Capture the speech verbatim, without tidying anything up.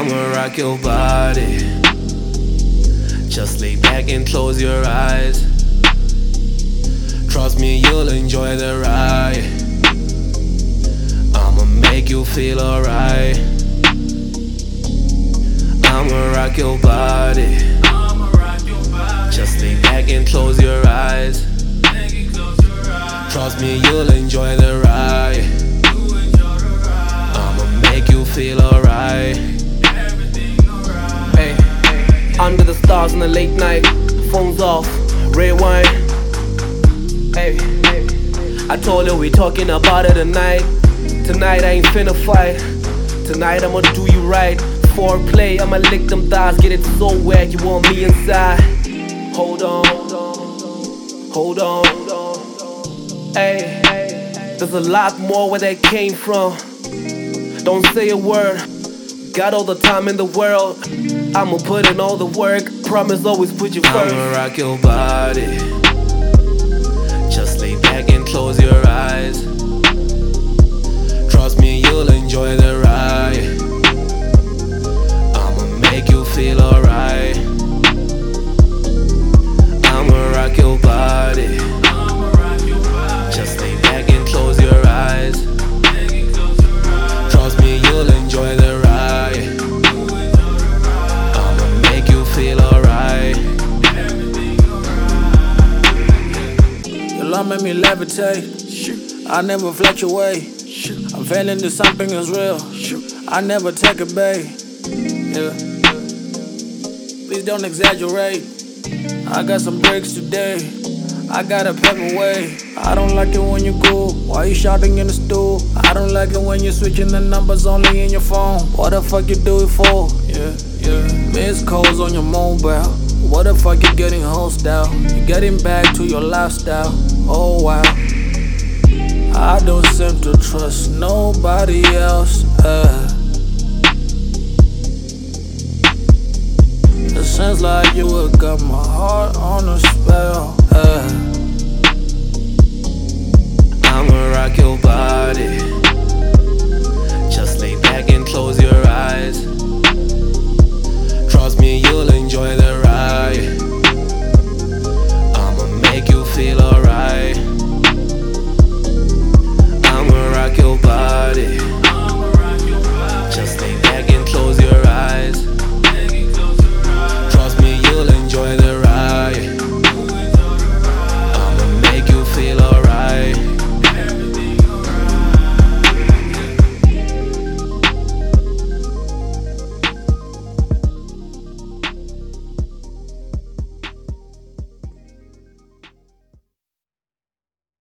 I'ma rock your body. Just lay back and close your eyes. Trust me, you'll enjoy the ride. I'ma make you feel alright. I'ma rock your body. Just lay back and close your eyes. Trust me, you'll enjoy the ride. I'ma make you feel alright. Hey, under the stars in the late night, phones off, red wine. Hey, I told her we talking about it tonight. Tonight I ain't finna fight. Tonight I'ma do you right. Foreplay, I'ma lick them thighs, get it so wet you want me inside. Hold on, hold on. Hey, there's a lot more where that came from. Don't say a word. Got all the time in the world. I'ma put in all the work. Promise always put you first. I'ma rock your body. Just lay back and close your eyes. Trust me, you'll enjoy the ride. I'ma make you feel alright. I'ma rock your body. Just lay back and close your eyes. Trust me, you'll enjoy the ride. I'ma make you feel alright. Your love made me levitate. I never fluctuate. I'm feeling that something is real. I never take a bait. Yeah. Please don't exaggerate. I got some breaks today. I got a pepper way. I don't like it when you go. Why you shouting in the stool? I don't like it when you're switching the numbers only in your phone. What the fuck you do it for? Yeah, yeah. Missed calls on your mobile. What the fuck you getting hostile? You getting back to your lifestyle. Oh wow. I don't seem to trust nobody else. Uh. It seems like you have got my heart on a spell. Uh. I'ma rock your body.